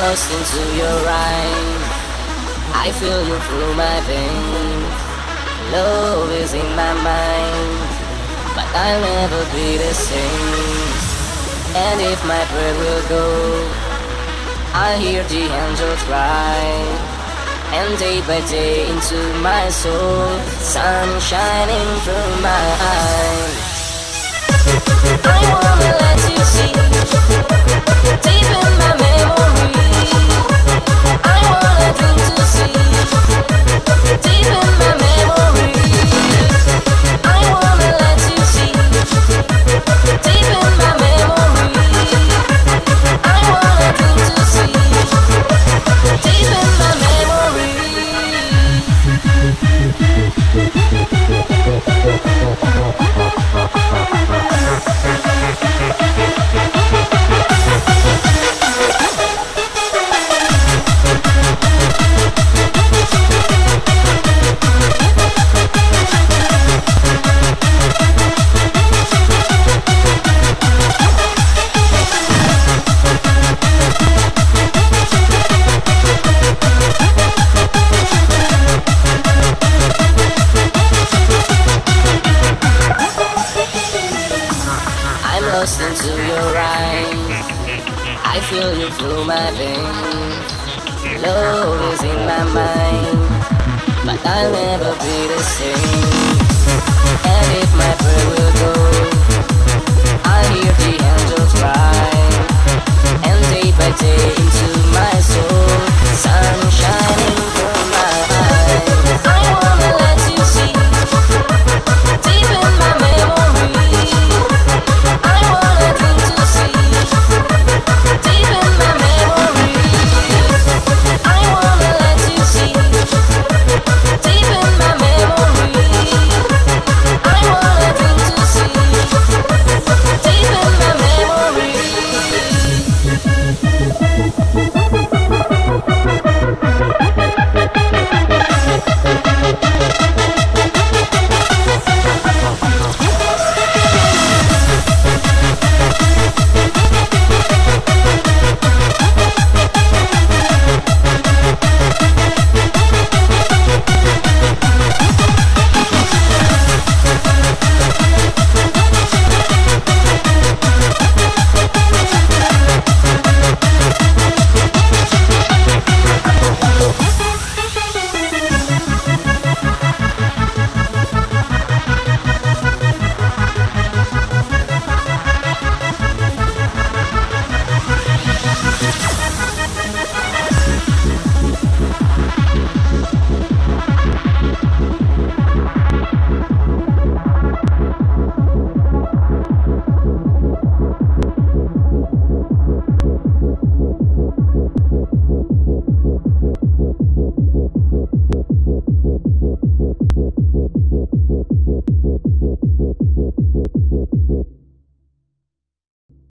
lost into your eyes. I feel you through my veins. Love is in my mind, but I'll never be the same. And if my breath will go, I hear the angels cry. And day by day into my soul, sun shining through my eyes. I wanna let you see deep in my memory. I want a dream to see deep in my memory. I wanna let you see deep in my memory. I want a dream to see deep in my memory. Lost into your eyes, I feel you through my veins. Love is in my mind, but I'll never be the same. And if my prayer will go, I hear